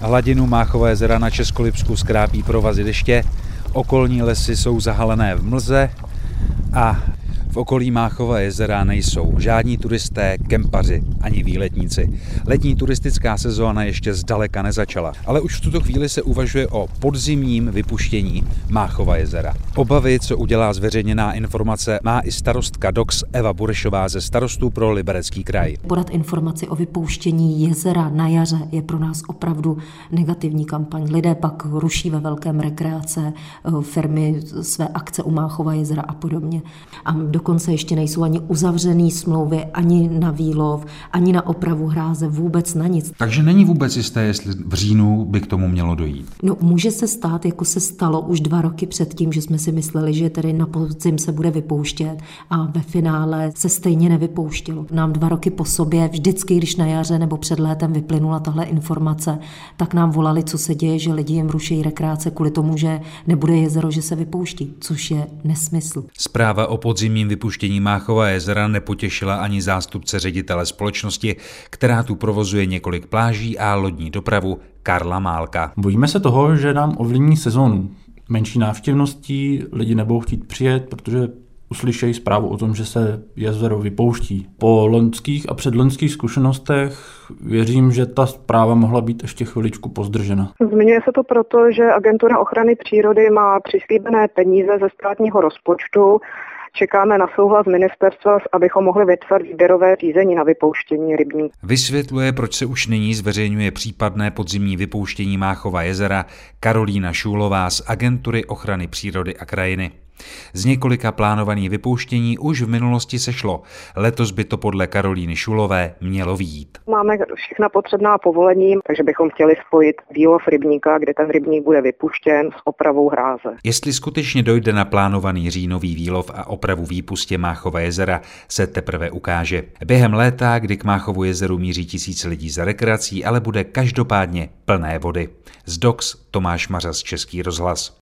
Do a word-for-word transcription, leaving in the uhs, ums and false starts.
Hladinu Máchova jezera na Českolipsku zkrápí provazy deště, okolní lesy jsou zahalené v mlze a v okolí Máchova jezera nejsou žádní turisté, kempaři ani výletníci. Letní turistická sezóna ještě zdaleka nezačala, ale už v tuto chvíli se uvažuje o podzimním vypuštění Máchova jezera. Obavy, co udělá zveřejněná informace, má i starostka D O X Eva Burešová ze Starostů pro Liberecký kraj. Podat informaci o vypouštění jezera na jaře je pro nás opravdu negativní kampaň. Lidé pak ruší ve velkém rekreace, firmy své akce u Máchova jezera a podobně. A dokonce ještě nejsou ani uzavřený smlouvy, ani na výlov, ani na opravu hráze, vůbec na nic. Takže není vůbec jisté, jestli v říjnu by k tomu mělo dojít. No, může se stát, jako se stalo už dva roky předtím, že jsme si mysleli, že tedy na podzim se bude vypouštět a ve finále se stejně nevypouštělo. Nám dva roky po sobě, vždycky, když na jaře nebo před létem vyplynula tahle informace, tak nám volali, co se děje, že lidi jim ruší rekreace kvůli tomu, že nebude jezero, že se vypouští, což je nesmysl. Zpráva o podzimním vypuštění Máchova jezera nepotěšila ani zástupce ředitele společnosti, která tu provozuje několik pláží a lodní dopravu, Karla Málka. Bojíme se toho, že nám ovlivní sezónu. Menší návštěvností, lidi nebudou chtít přijet, protože uslyšejí zprávu o tom, že se jezero vypouští. Po loňských a předloňských zkušenostech věřím, že ta zpráva mohla být ještě chviličku pozdržena. Zmiňuje se to proto, že Agentura ochrany přírody má přislíbené peníze ze státního rozpočtu. Čekáme na souhlas ministerstva, abychom mohli vypsat výběrové řízení na vypouštění rybníků. Vysvětluje, proč se už nyní zveřejňuje případné podzimní vypouštění Máchova jezera, Karolína Šůlová z Agentury ochrany přírody a krajiny. Z několika plánovaných vypouštění už v minulosti sešlo. Letos by to podle Karolíny Šulové mělo vyjít. Máme všechna potřebná povolení, takže bychom chtěli spojit výlov rybníka, kde ten rybník bude vypuštěn, s opravou hráze. Jestli skutečně dojde na plánovaný říjnový výlov a opravu výpustě Máchova jezera, se teprve ukáže. Během léta, kdy k Máchovu jezeru míří tisíce lidí za rekreací, ale bude každopádně plné vody. Z D O X Tomáš Mařas, Český rozhlas.